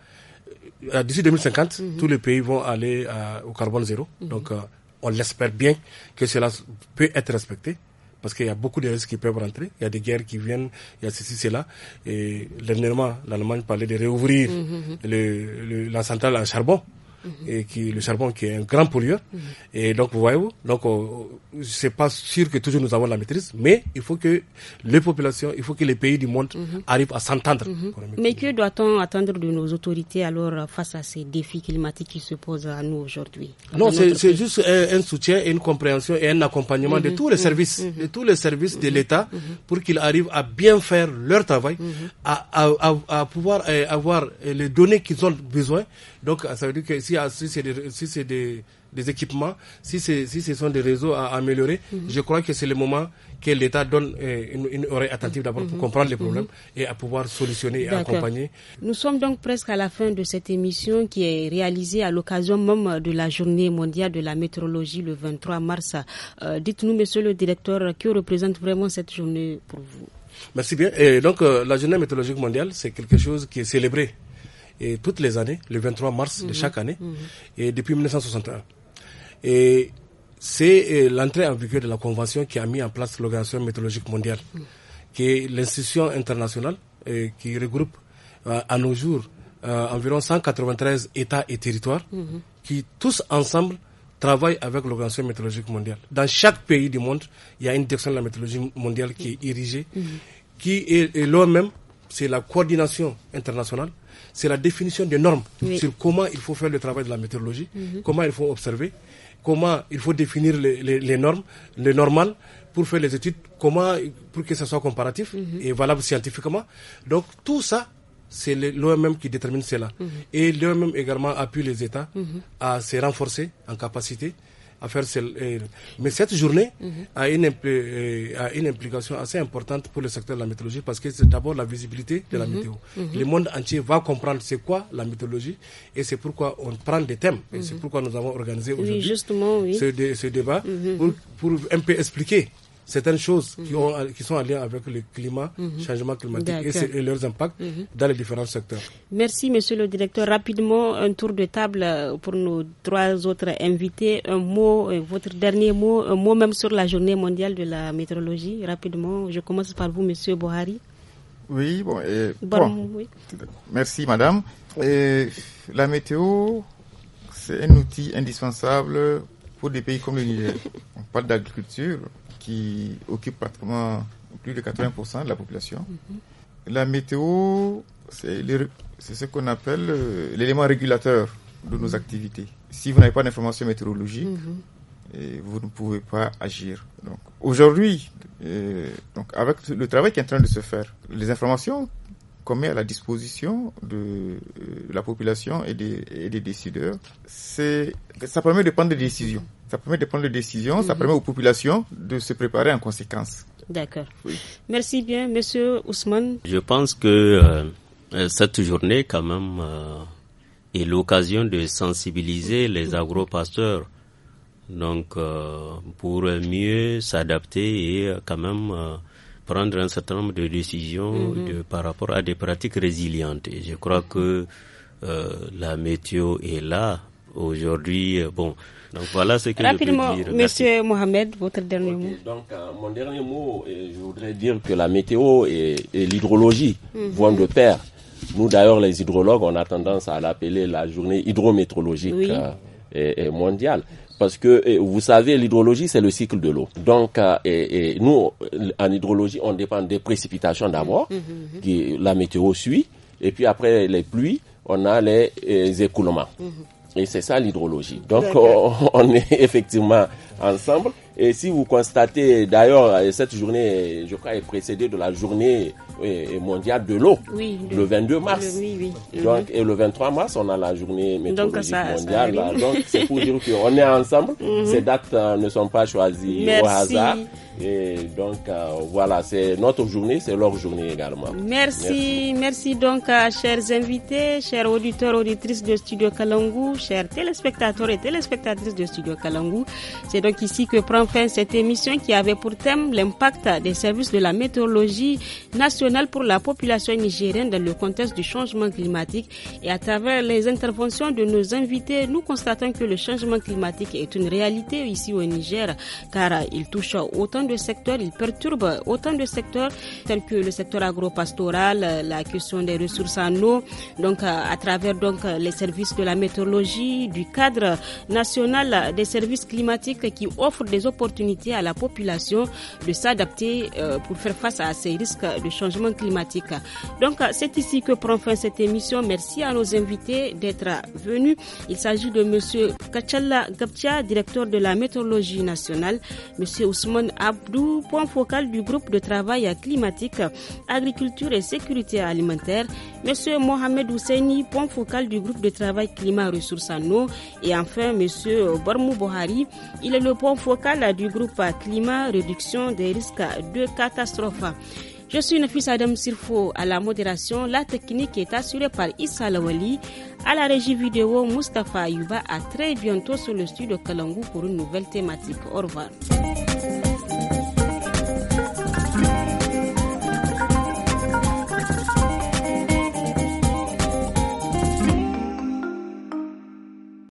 Speaker 2: à d'ici deux mille cinquante, mm-hmm. tous les pays vont aller à, au carbone zéro. Mm-hmm. Donc, euh, on l'espère bien que cela peut être respecté. Parce qu'il y a beaucoup de risques qui peuvent rentrer. Il y a des guerres qui viennent, il y a ceci, cela. Et dernièrement, l'Allemagne parlait de réouvrir mm-hmm. le, le, la centrale à charbon. Mm-hmm. Et qui, le charbon qui est un grand pollueur. Mm-hmm. Et donc, vous voyez-vous, donc, euh, c'est pas sûr que toujours nous avons la maîtrise, mais il faut que les populations, il faut que les pays du monde mm-hmm. arrivent à s'entendre.
Speaker 1: Mm-hmm. Mais que doit-on attendre de nos autorités alors face à ces défis climatiques qui se posent à nous aujourd'hui?
Speaker 2: Non, c'est, c'est juste un, un soutien, et une compréhension et un accompagnement mm-hmm. de tous les services, mm-hmm. de tous les services mm-hmm. de l'État mm-hmm. pour qu'ils arrivent à bien faire leur travail, mm-hmm. à, à, à, à pouvoir euh, avoir les données qu'ils ont besoin. Donc, ça veut dire que si, si c'est, des, si c'est des, des équipements, si, c'est, si ce sont des réseaux à améliorer, mm-hmm. je crois que c'est le moment que l'État donne euh, une, une oreille attentive d'abord mm-hmm. pour comprendre les problèmes mm-hmm. et à pouvoir solutionner et D'accord. accompagner.
Speaker 1: Nous sommes donc presque à la fin de cette émission qui est réalisée à l'occasion même de la Journée mondiale de la météorologie le vingt-trois mars. Euh, dites-nous, monsieur le directeur, que représente vraiment cette journée pour vous?
Speaker 2: Merci bien. Et donc, euh, la Journée météorologique mondiale, c'est quelque chose qui est célébré et toutes les années, le vingt-trois mars mmh, de chaque année, mmh. et depuis mille neuf cent soixante et un. Et c'est l'entrée en vigueur de la Convention qui a mis en place l'Organisation météorologique mondiale, mmh. qui est l'institution internationale euh, qui regroupe euh, à nos jours euh, environ cent quatre-vingt-treize États et territoires mmh. qui tous ensemble travaillent avec l'Organisation météorologique mondiale. Dans chaque pays du monde, il y a une direction de la météorologie mondiale qui est érigée, mmh. qui est, est l'O M M, c'est la coordination internationale. C'est la définition des normes oui. sur comment il faut faire le travail de la météorologie, mm-hmm. comment il faut observer, comment il faut définir les, les, les normes, le normal pour faire les études, comment pour que ça soit comparatif mm-hmm. et valable scientifiquement. Donc tout ça, c'est l'O M M qui détermine cela. Mm-hmm. Et l'O M M également appuie les États mm-hmm. à se renforcer en capacité à faire celle, euh, mais cette journée mm-hmm. a, une, euh, a une implication assez importante pour le secteur de la météorologie parce que c'est d'abord la visibilité de mm-hmm. la météo. Mm-hmm. Le monde entier va comprendre c'est quoi la météorologie et c'est pourquoi on prend des thèmes mm-hmm. et c'est pourquoi nous avons organisé aujourd'hui
Speaker 1: oui, justement, oui.
Speaker 2: ce, dé, ce débat mm-hmm. pour, pour un peu expliquer certaines choses mm-hmm. qui, ont, qui sont en lien avec le climat, mm-hmm. changement climatique et, et leurs impacts mm-hmm. dans les différents secteurs.
Speaker 1: Merci, monsieur le directeur. Rapidement, un tour de table pour nos trois autres invités. Un mot, votre dernier mot, un mot même sur la journée mondiale de la météorologie. Rapidement, je commence par vous, monsieur Bohari.
Speaker 5: Oui, bon, et,
Speaker 1: bon,
Speaker 5: bon
Speaker 1: oui.
Speaker 5: Merci, madame. Et la météo, c'est un outil indispensable pour des pays comme le Niger. On parle d'agriculture, qui occupe pratiquement plus de quatre-vingts pour cent de la population. Mm-hmm. La météo, c'est, les, c'est ce qu'on appelle euh, l'élément régulateur de nos mm-hmm. activités. Si vous n'avez pas d'informations météorologiques, mm-hmm. et vous ne pouvez pas agir. Donc, aujourd'hui, euh, donc avec le travail qui est en train de se faire, les informations qu'on met à la disposition de, euh, de la population et des, et des décideurs, c'est, ça permet de prendre des décisions. Ça permet de prendre des décisions, mm-hmm. ça permet aux populations de se préparer en conséquence.
Speaker 1: D'accord. Oui. Merci bien, monsieur Ousmane.
Speaker 3: Je pense que euh, cette journée, quand même, euh, est l'occasion de sensibiliser les agro-pasteurs. Donc, euh, pour mieux s'adapter et quand même euh, prendre un certain nombre de décisions mm-hmm. de, par rapport à des pratiques résilientes. Et je crois que euh, la météo est là aujourd'hui. Bon. Donc voilà ce que
Speaker 1: Rapidement,
Speaker 3: je peux dire.
Speaker 1: Monsieur Mohamed, votre dernier
Speaker 4: okay,
Speaker 1: mot.
Speaker 4: Donc, euh, mon dernier mot, euh, je voudrais dire que la météo et, et l'hydrologie mm-hmm. vont de pair. Nous, d'ailleurs, les hydrologues, on a tendance à l'appeler la journée hydrométéorologique oui. euh, et, et mondiale. Parce que, et, vous savez, l'hydrologie, c'est le cycle de l'eau. Donc, euh, et, et nous, en hydrologie, on dépend des précipitations d'abord, mm-hmm. qui la météo suit, et puis après les pluies, on a les, les écoulements. Mm-hmm. Et c'est ça l'hydrologie. Donc on, on est effectivement ensemble Et si vous constatez, d'ailleurs, cette journée, je crois, est précédée de la journée mondiale de l'eau,
Speaker 1: oui, le,
Speaker 4: le vingt-deux mars.
Speaker 1: Le, oui, oui.
Speaker 4: Donc, et le vingt-trois mars, on a la journée météorologique
Speaker 1: donc, ça,
Speaker 4: mondiale.
Speaker 1: ça
Speaker 4: donc, c'est pour dire qu'on est ensemble. Mm-hmm. Ces dates euh, ne sont pas choisies
Speaker 1: Merci.
Speaker 4: au hasard. Et donc, euh, voilà, c'est notre journée, c'est leur journée également.
Speaker 1: Merci, merci, merci donc, à chers invités, chers auditeurs, auditrices de Studio Kalangu, chers téléspectateurs et téléspectatrices de Studio Kalangu. C'est donc ici que prend fin cette émission qui avait pour thème l'impact des services de la météorologie nationale pour la population nigérienne dans le contexte du changement climatique. Et à travers les interventions de nos invités, nous constatons que le changement climatique est une réalité ici au Niger, car il touche autant de secteurs, il perturbe autant de secteurs tels que le secteur agropastoral, la question des ressources en eau, donc à travers donc les services de la météorologie, du cadre national des services climatiques qui offrent des opportunités à la population de s'adapter euh, pour faire face à ces risques de changement climatique. Donc c'est ici que prend fin cette émission. Merci à nos invités d'être venus. Il s'agit de monsieur Kachalla Gabtia, directeur de la météorologie nationale, monsieur Ousmane Abdou, point focal du groupe de travail climatique, agriculture et sécurité alimentaire, monsieur Mohamed Ousseini, point focal du groupe de travail climat ressources en eau, et enfin monsieur Barmou Bohari, il est le point focal du groupe climat réduction des risques de catastrophe. Je suis Nafis Adam Sirfo à la modération. La technique est assurée par Issa Lawali. À la régie vidéo, Mustafa Ayuba. À très bientôt sur le studio Kalangu pour une nouvelle thématique. Au revoir.